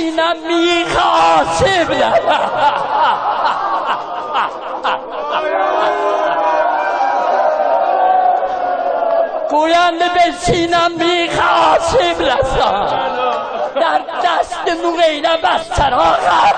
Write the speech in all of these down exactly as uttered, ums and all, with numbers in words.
سینم میخواسم گوینده به سینم میخواسم رسان در دست نوغیره بستر آقا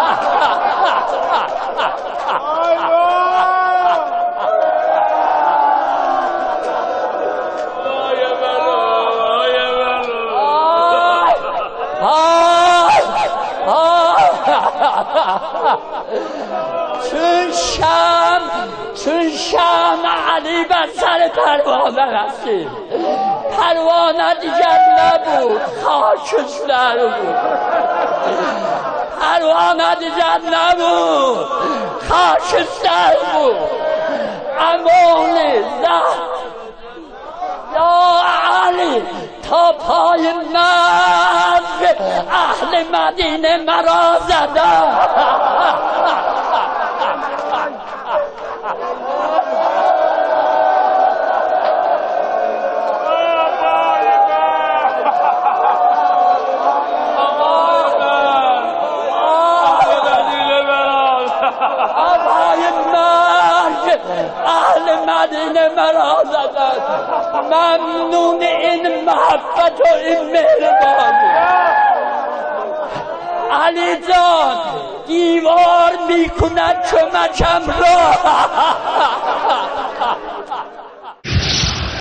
چون شم چون شم علی بر سر پروانه رسید پروانه دیگر نبود خاکستر بود پروانه دیگر نبود خاکستر بود امان زهر یا علی تا پای مرگ اهل مدینه مرا زدن اهل مدینه مرا زدن ممنون این محبت و این مهربانی علی جان دیوار میکند چو مکم